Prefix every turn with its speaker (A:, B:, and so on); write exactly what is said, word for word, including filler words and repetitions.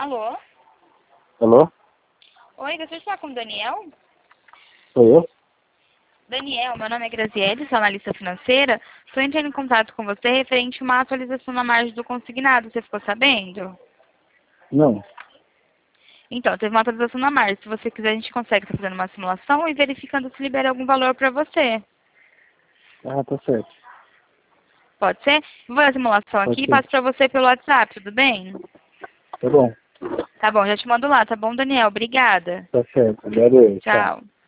A: Alô?
B: Alô?
A: Oi, gostaria de falar com o Daniel?
B: Sou eu?
A: Daniel, meu nome é Graziele, sou analista financeira. Estou entrando em contato com você referente a uma atualização na margem do consignado. Você ficou sabendo?
B: Não.
A: Então, teve uma atualização na margem. Se você quiser, a gente consegue estar fazendo uma simulação e verificando se libera algum valor para você.
B: Ah, tá certo.
A: Pode ser? Vou fazer a simulação
B: Pode
A: aqui e
B: ser.
A: passo para você pelo WhatsApp, tudo bem?
B: Tá bom.
A: Tá bom, já te mando lá, tá bom, Daniel? Obrigada.
B: Tá certo. Agradeço. Tchau.
A: Tchau.